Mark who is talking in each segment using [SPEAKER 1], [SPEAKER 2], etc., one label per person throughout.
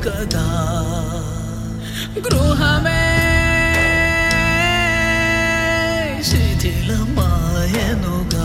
[SPEAKER 1] కదా గృహమే శిథిలమాయనుగా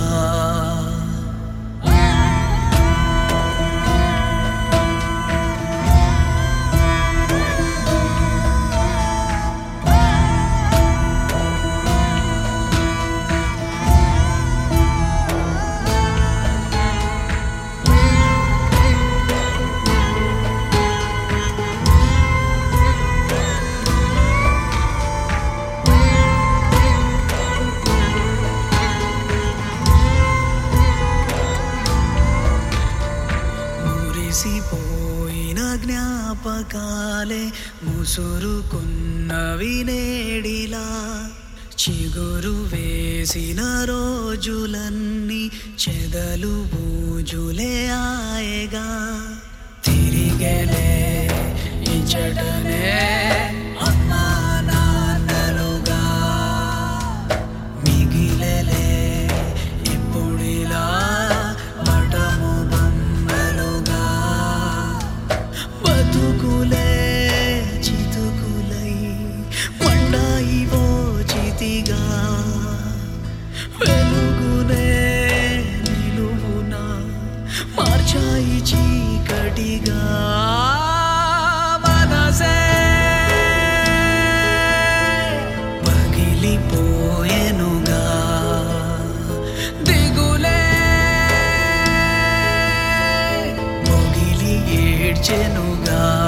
[SPEAKER 1] మురిసిపోయిన జ్ఞాపకాలే ముసురుకున్నవి నేడిలా చిగురు వేసిన రోజులన్నీ చెదలు బూజులే ఆయగా తిరిగెలే ఇచ్చటనే అమ్మా నాన్నలుగా మిగిలెలే ఇప్పుడిలా పటము బొమ్మలుగా బతుకులే చితుకులై పండాయివో చితిగా వెలుగునే నిలువున మార్చాయి చీకటిగా మనసే పగిలిపోయెనుగా దిగులే మొగిలి ఏడ్చెనుగా